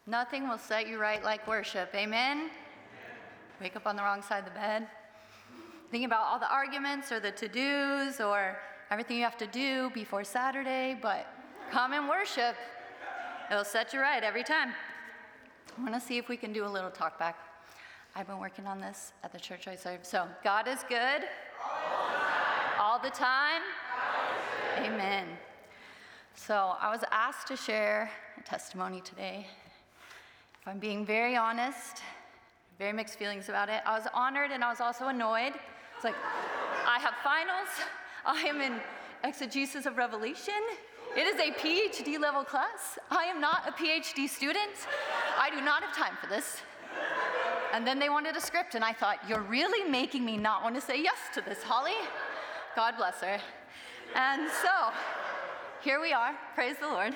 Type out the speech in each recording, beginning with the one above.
Nothing will set you right like worship. Amen? Wake up on the wrong side of the bed. Thinking about all the arguments or the to-dos or everything you have to do before Saturday, but come and worship. It'll set you right every time. I want to see if we can do a little talk back. I've been working on this at the church I serve. So, God is good. All the time. Amen. So, I was asked to share a testimony today. If I'm being very honest, very mixed feelings about it. I was honored and I was also annoyed. It's like, I have finals. I am in exegesis of Revelation. It is a PhD level class. I am not a PhD student. I do not have time for this. And then they wanted a script, and I thought, you're really making me not want to say yes to this, Holly. God bless her. And so, here we are, praise the Lord.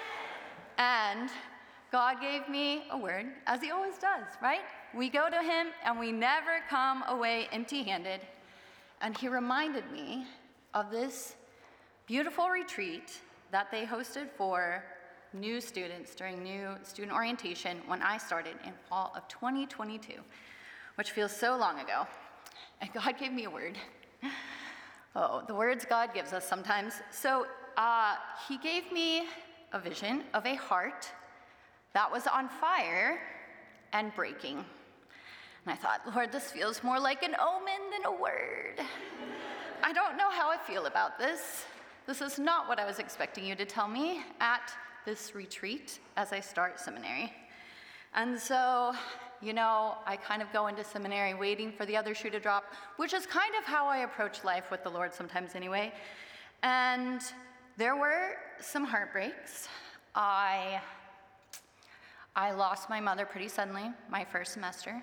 And God gave me a word, as he always does, right? We go to him, and we never come away empty-handed. And he reminded me of this beautiful retreat that they hosted for new students during new student orientation when I started in fall of 2022, which feels so long ago. And God gave me a word. Oh, the words God gives us sometimes. So he gave me a vision of a heart that was on fire and breaking. And I thought, Lord, this feels more like an omen than a word. I don't know how I feel about this. This is not what I was expecting you to tell me at this retreat as I start seminary. And so, I kind of go into seminary waiting for the other shoe to drop, which is kind of how I approach life with the Lord sometimes anyway. And there were some heartbreaks. I lost my mother pretty suddenly, my first semester.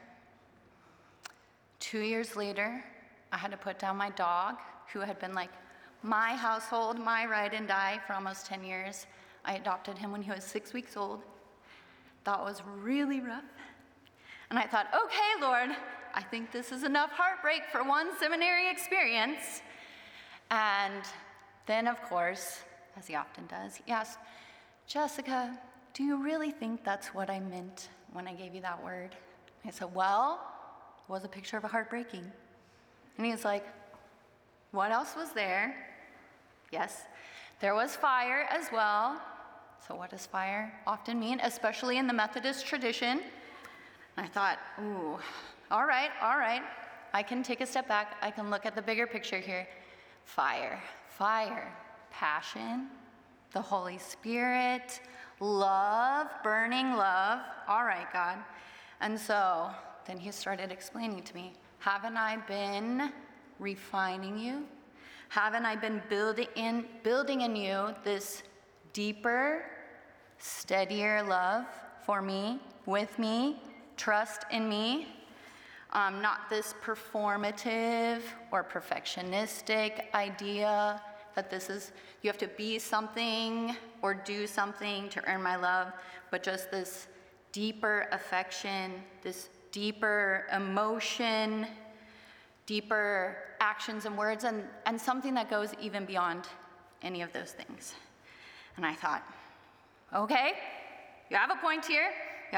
2 years later, I had to put down my dog, who had been like my household, my ride and die for almost 10 years. I adopted him when he was 6 weeks old. That was really rough. And I thought, okay, Lord, I think this is enough heartbreak for one seminary experience. And then, of course, as he often does, he asked, Jessica, do you really think that's what I meant when I gave you that word? I said, well, it was a picture of a heart breaking. And he was like, what else was there? Yes, there was fire as well. So what does fire often mean, especially in the Methodist tradition? And I thought, ooh, all right. I can take a step back. I can look at the bigger picture here. Fire, passion, the Holy Spirit, love, burning love. All right, God. And so then he started explaining to me, haven't I been refining you? Haven't I been building in you this deeper, steadier love for me, with me, trust in me? Not this performative or perfectionistic idea that you have to be something or do something to earn my love, but just this deeper affection, this deeper emotion, deeper actions and words, and something that goes even beyond any of those things. And I thought, okay, you have a point here.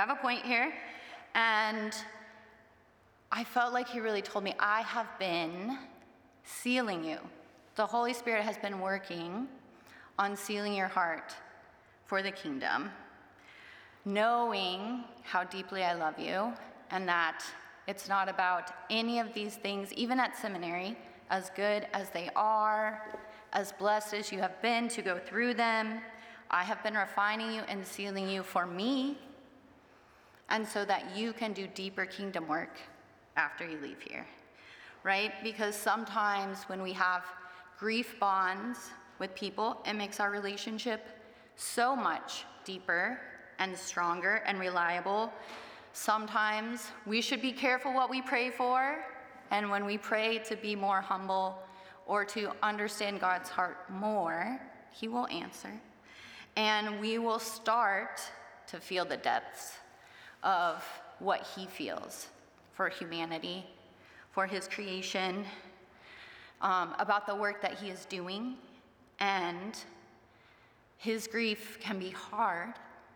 And I felt like he really told me, I have been sealing you. The Holy Spirit has been working on sealing your heart for the kingdom, knowing how deeply I love you, and that it's not about any of these things, even at seminary, as good as they are, as blessed as you have been to go through them. I have been refining you and sealing you for me, and so that you can do deeper kingdom work after you leave here, right? Because sometimes when we have grief bonds with people, it makes our relationship so much deeper and stronger and reliable. Sometimes we should be careful what we pray for, and when we pray to be more humble or to understand God's heart more, he will answer. And we will start to feel the depths of what he feels for humanity, for his creation, about the work that he is doing. And his grief can be hard,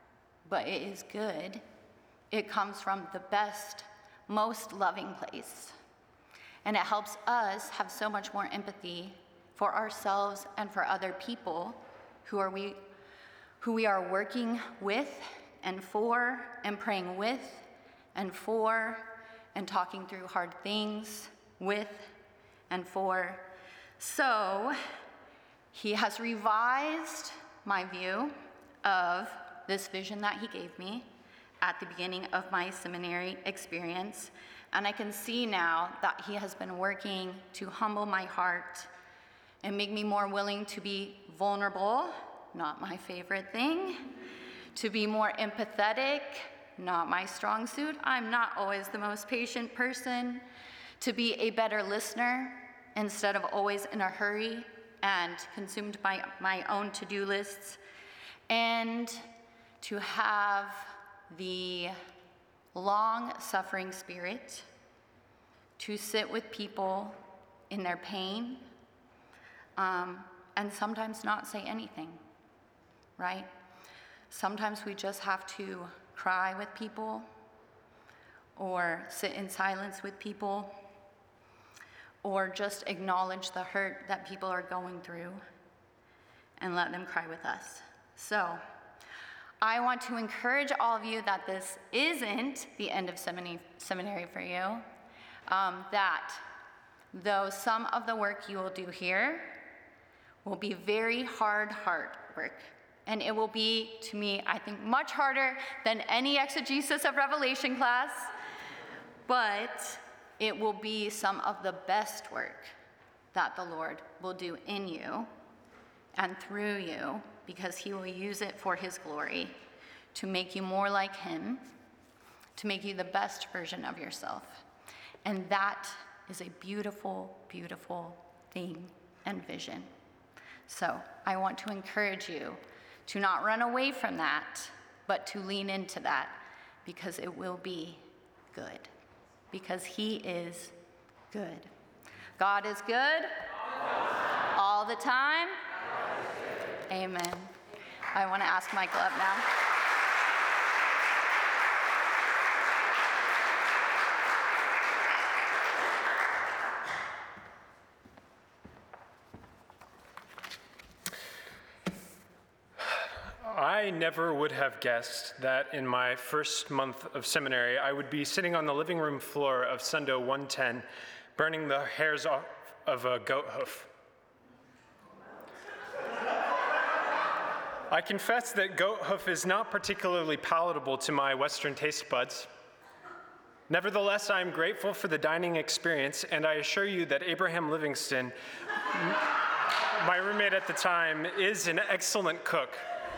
but it is good. It comes from the best, most loving place. And it helps us have so much more empathy for ourselves and for other people who we are working with and for and praying with and for and talking through hard things with and for. So he has revised my view of this vision that he gave me at the beginning of my seminary experience. And I can see now that he has been working to humble my heart and make me more willing to be vulnerable, not my favorite thing, to be more empathetic, not my strong suit. I'm not always the most patient person, to be a better listener instead of always in a hurry and consumed by my own to-do lists, and to have the long-suffering spirit to sit with people in their pain, and sometimes not say anything, right? Sometimes we just have to cry with people or sit in silence with people or just acknowledge the hurt that people are going through and let them cry with us. So I want to encourage all of you that this isn't the end of seminary for you, that though some of the work you will do here will be very hard work, and it will be, to me, I think, much harder than any exegesis of Revelation class, but it will be some of the best work that the Lord will do in you and through you, because he will use it for his glory to make you more like him, to make you the best version of yourself. And that is a beautiful, beautiful thing and vision. So I want to encourage you to not run away from that, but to lean into that, because it will be good, because he is good. God is good all the time. Amen. I want to ask Michael up now. I never would have guessed that in my first month of seminary, I would be sitting on the living room floor of Sundo 110, burning the hairs off of a goat hoof. I confess that goat hoof is not particularly palatable to my Western taste buds. Nevertheless, I am grateful for the dining experience, and I assure you that Abraham Livingston, my roommate at the time, is an excellent cook.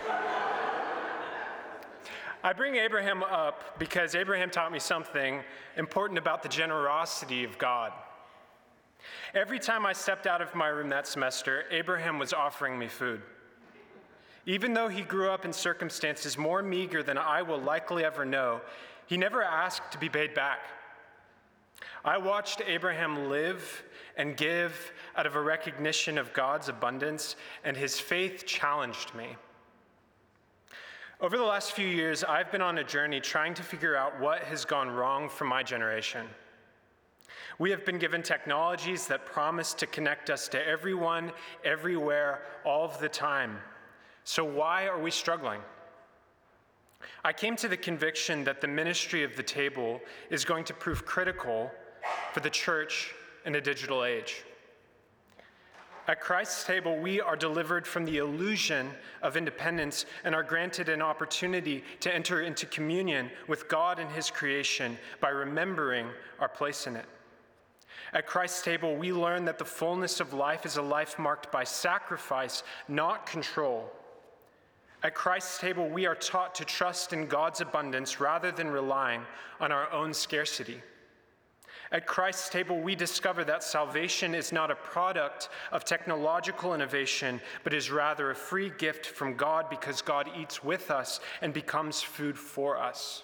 I bring Abraham up because Abraham taught me something important about the generosity of God. Every time I stepped out of my room that semester, Abraham was offering me food. Even though he grew up in circumstances more meager than I will likely ever know, he never asked to be paid back. I watched Abraham live and give out of a recognition of God's abundance, and his faith challenged me. Over the last few years, I've been on a journey trying to figure out what has gone wrong for my generation. We have been given technologies that promise to connect us to everyone, everywhere, all of the time. So why are we struggling? I came to the conviction that the ministry of the table is going to prove critical for the church in a digital age. At Christ's table, we are delivered from the illusion of independence and are granted an opportunity to enter into communion with God and his creation by remembering our place in it. At Christ's table, we learn that the fullness of life is a life marked by sacrifice, not control. At Christ's table, we are taught to trust in God's abundance rather than relying on our own scarcity. At Christ's table, we discover that salvation is not a product of technological innovation, but is rather a free gift from God because God eats with us and becomes food for us.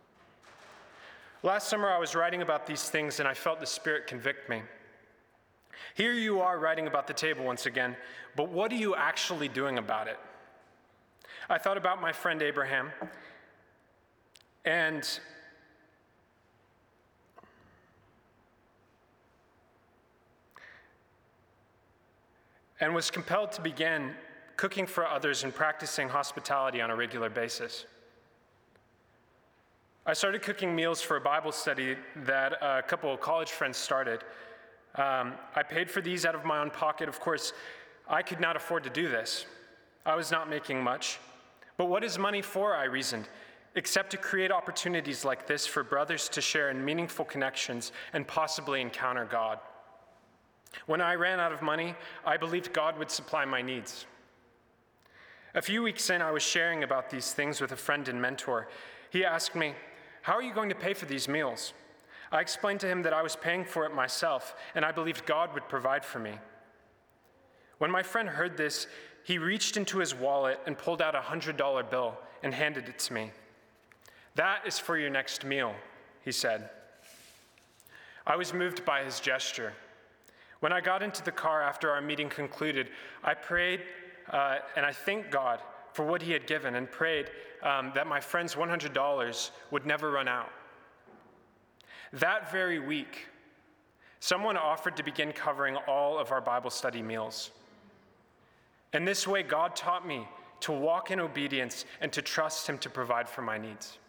Last summer, I was writing about these things and I felt the Spirit convict me. Here you are writing about the table once again, but what are you actually doing about it? I thought about my friend Abraham, and was compelled to begin cooking for others and practicing hospitality on a regular basis. I started cooking meals for a Bible study that a couple of college friends started. I paid for these out of my own pocket. Of course, I could not afford to do this. I was not making much. But what is money for, I reasoned, except to create opportunities like this for brothers to share in meaningful connections and possibly encounter God. When I ran out of money, I believed God would supply my needs. A few weeks in, I was sharing about these things with a friend and mentor. He asked me, "How are you going to pay for these meals?" I explained to him that I was paying for it myself, and I believed God would provide for me. When my friend heard this, he reached into his wallet and pulled out a $100 bill and handed it to me. "That is for your next meal," he said. I was moved by his gesture. When I got into the car after our meeting concluded, I prayed and I thanked God for what he had given and prayed that my friend's $100 would never run out. That very week, someone offered to begin covering all of our Bible study meals. In this way, God taught me to walk in obedience and to trust him to provide for my needs.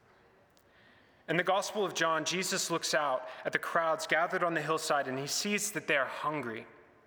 In the Gospel of John, Jesus looks out at the crowds gathered on the hillside and he sees that they are hungry.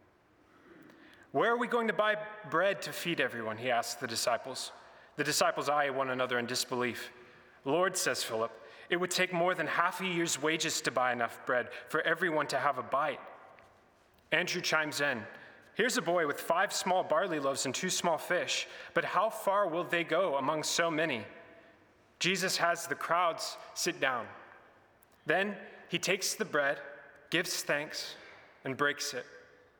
"Where are we going to buy bread to feed everyone?" he asks the disciples. The disciples eye one another in disbelief. "Lord," says Philip, "it would take more than half a year's wages to buy enough bread for everyone to have a bite." Andrew chimes in, "Here's a boy with 5 small barley loaves and 2 small fish, but how far will they go among so many?" Jesus has the crowds sit down. Then he takes the bread, gives thanks, and breaks it.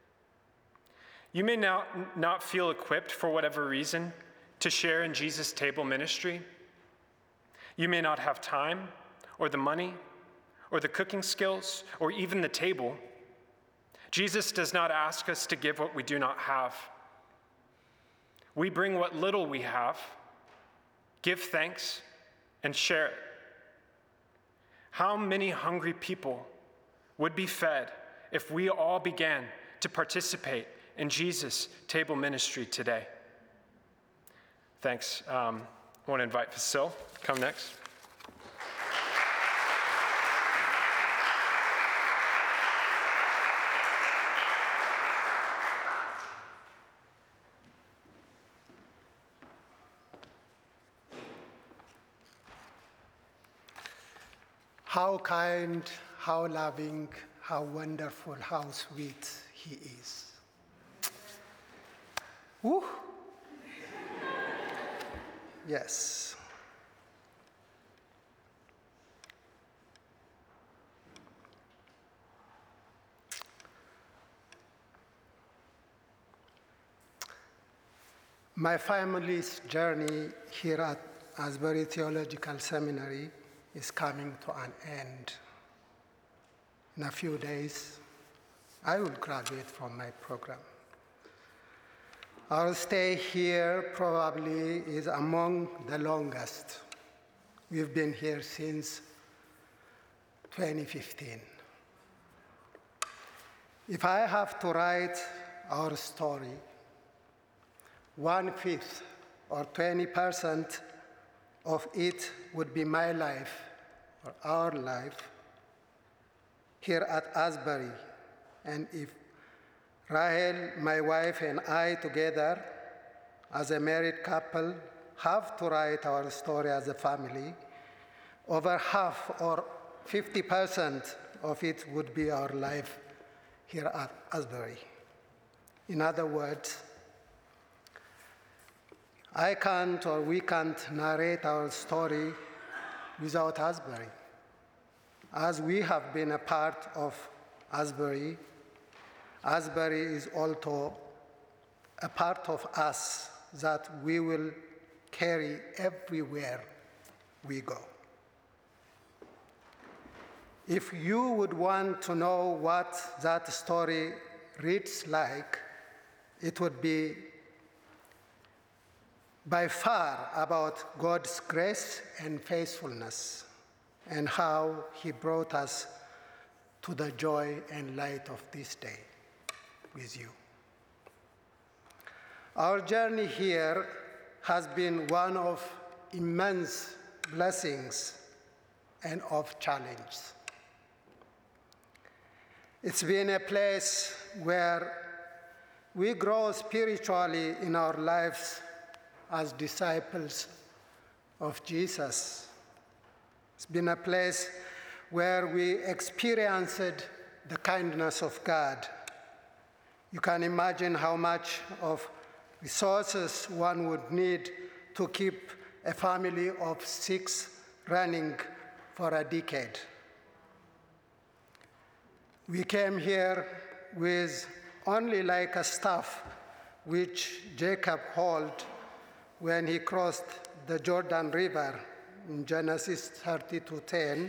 You may now not feel equipped for whatever reason to share in Jesus' table ministry. You may not have time, or the money, or the cooking skills, or even the table. Jesus does not ask us to give what we do not have. We bring what little we have, give thanks, and share it. How many hungry people would be fed if we all began to participate in Jesus' table ministry today? Thanks. I want to invite Fasil. Come next. How kind, how loving, how wonderful, how sweet he is. Woo! Yes. My family's journey here at Asbury Theological Seminary is coming to an end. In a few days, I will graduate from my program. Our stay here probably is among the longest. We've been here since 2015. If I have to write our story, 1/5 or 20% of it would be my life, or our life, here at Asbury. And if Rahel, my wife, and I together, as a married couple, have to write our story as a family, over half or 50% of it would be our life here at Asbury. In other words, I can't or we can't narrate our story without Asbury. As we have been a part of Asbury, Asbury is also a part of us that we will carry everywhere we go. If you would want to know what that story reads like, it would be by far about God's grace and faithfulness and how he brought us to the joy and light of this day with you. Our journey here has been one of immense blessings and of challenge. It's been a place where we grow spiritually in our lives as disciples of Jesus. It's been a place where we experienced the kindness of God. You can imagine how much of resources one would need to keep a family of 6 running for a decade. We came here with only like a staff which Jacob held when he crossed the Jordan River in Genesis 32:10.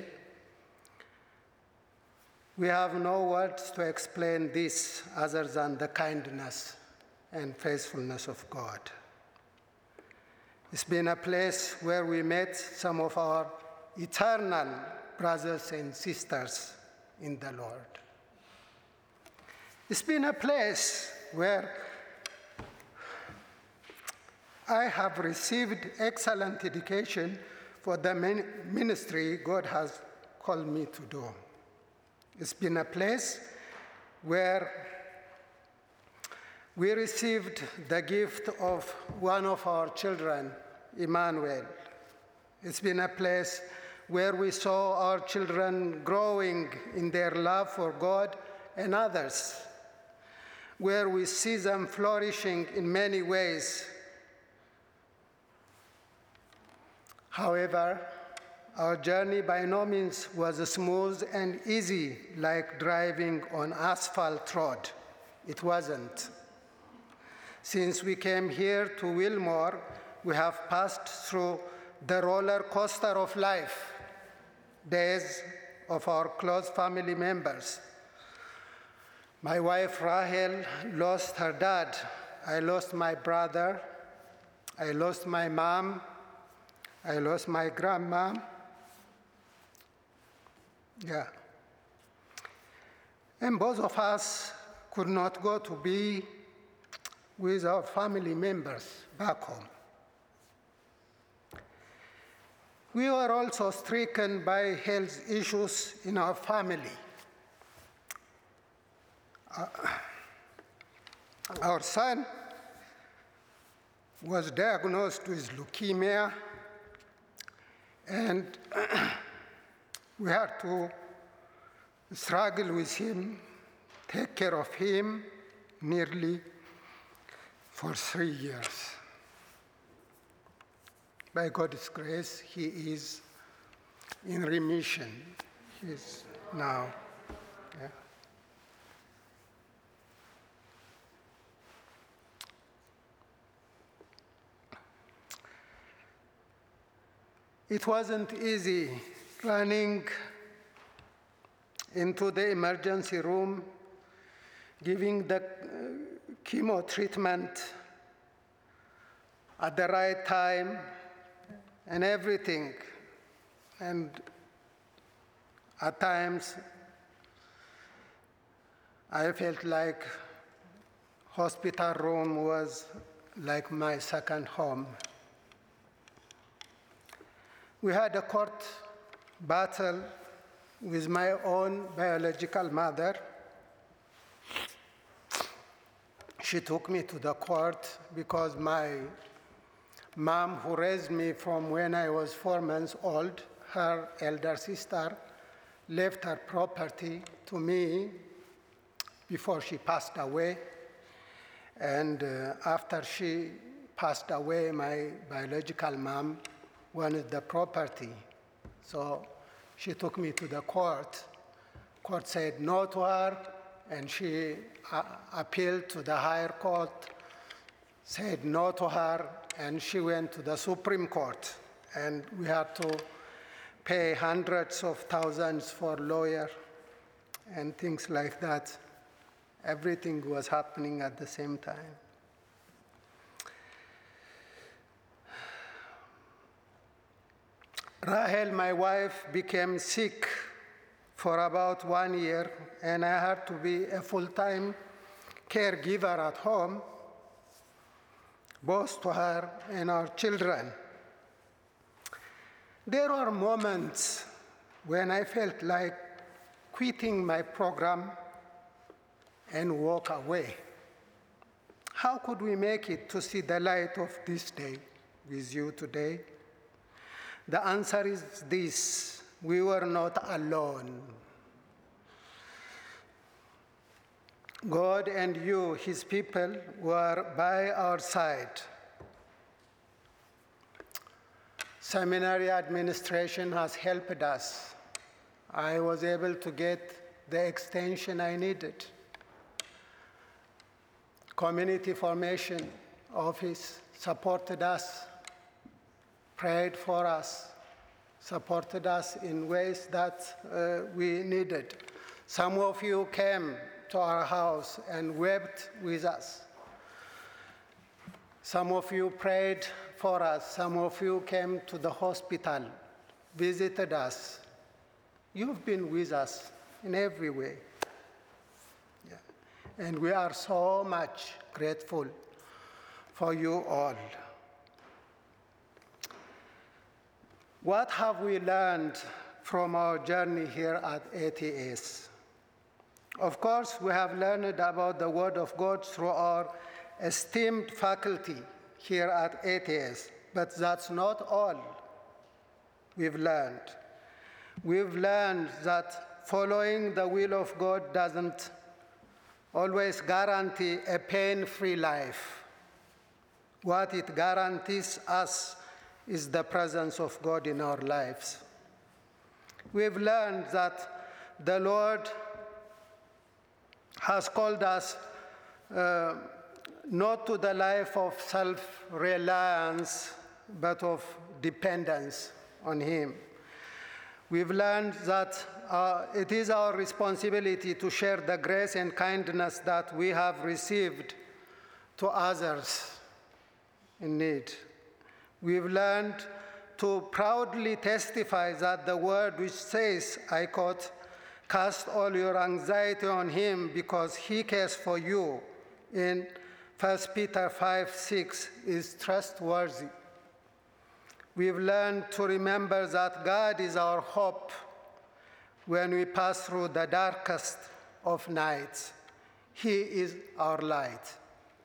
We have no words to explain this other than the kindness and faithfulness of God. It's been a place where we met some of our eternal brothers and sisters in the Lord. It's been a place where I have received excellent education for the ministry God has called me to do. It's been a place where we received the gift of one of our children, Emmanuel. It's been a place where we saw our children growing in their love for God and others, where we see them flourishing in many ways. However, our journey by no means was smooth and easy like driving on asphalt road. It wasn't. Since we came here to Wilmore, we have passed through the roller coaster of life, days of our close family members. My wife Rahel lost her dad. I lost my brother. I lost my mom. I lost my grandma. Yeah. And both of us could not go to be with our family members back home. We were also stricken by health issues in our family. Our son was diagnosed with leukemia, and we had to struggle with him, take care of him nearly for 3 years. By God's grace, he is in remission. He's now. Yeah. It wasn't easy running into the emergency room, giving the chemo treatment at the right time and everything. And at times, I felt like hospital room was like my second home. We had a court battle with my own biological mother. She took me to the court because my mom, who raised me from when I was 4 months old, her elder sister, left her property to me before she passed away. And after she passed away, my biological mom wanted the property. So she took me to the court. Court said no to her, and she appealed to the higher court, said no to her, and she went to the Supreme Court. And we had to pay hundreds of thousands for lawyer and things like that. Everything was happening at the same time. Rahel, my wife, became sick for about 1 year, and I had to be a full-time caregiver at home, both to her and our children. There were moments when I felt like quitting my program and walk away. How could we make it to see the light of this day with you today? The answer is this: we were not alone. God and you, his people, were by our side. Seminary administration has helped us. I was able to get the extension I needed. Community Formation Office supported us, prayed for us, supported us in ways that we needed. Some of you came to our house and wept with us. Some of you prayed for us. Some of you came to the hospital, visited us. You've been with us in every way. Yeah. And we are so much grateful for you all. What have we learned from our journey here at ATS? Of course, we have learned about the Word of God through our esteemed faculty here at ATS, but that's not all we've learned. We've learned that following the will of God doesn't always guarantee a pain-free life. What it guarantees us is the presence of God in our lives. We've learned that the Lord has called us not to the life of self-reliance, but of dependence on him. We've learned that it is our responsibility to share the grace and kindness that we have received to others in need. We've learned to proudly testify that the word which says, I quote, "Cast all your anxiety on him because he cares for you," in 1 Peter 5:6 is trustworthy. We've learned to remember that God is our hope when we pass through the darkest of nights. He is our light.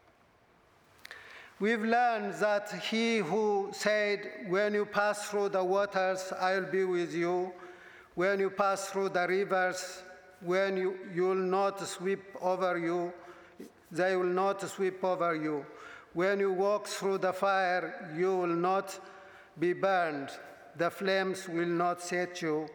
We've learned that he who said, when you pass through the waters, I'll be with you. When you pass through the rivers, when you'll not sweep over you, they will not sweep over you. When you walk through the fire, you will not be burned. The flames will not set you,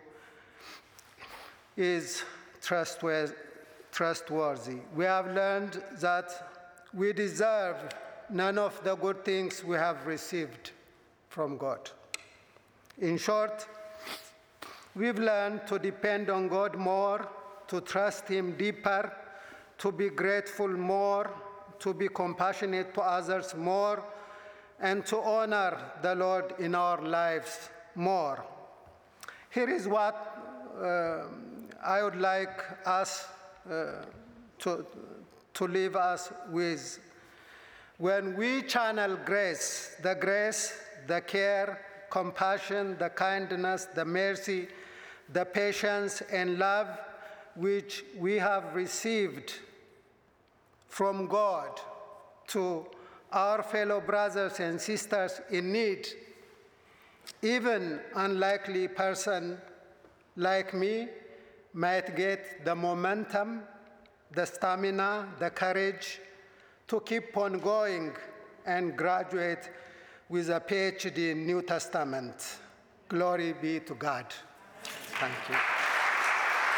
is trustworthy. We have learned that we deserve none of the good things we have received from God. In short, we've learned to depend on God more, to trust him deeper, to be grateful more, to be compassionate to others more, and to honor the Lord in our lives more. Here is what I would like us to leave us with. When we channel grace, the care, compassion, the kindness, the mercy, the patience and love which we have received from God to our fellow brothers and sisters in need, even unlikely person like me might get the momentum, the stamina, the courage to keep on going and graduate with a PhD in New Testament. Glory be to God. Thank you.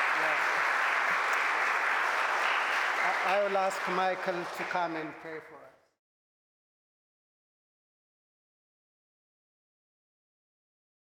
I will ask Michael to come and pray for us.